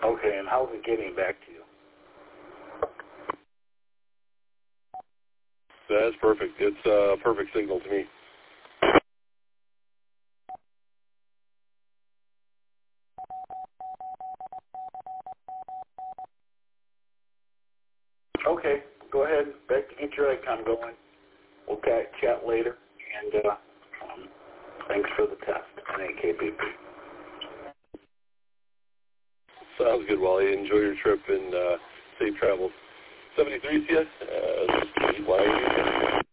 Okay, and how's it getting back to you? That's perfect. It's a perfect signal to me. Okay, go ahead. Back to get your icon going. We'll chat later, and thanks for the test, NAKPP. Sounds good, Wally. Enjoy your trip and safe travels. 73 CS,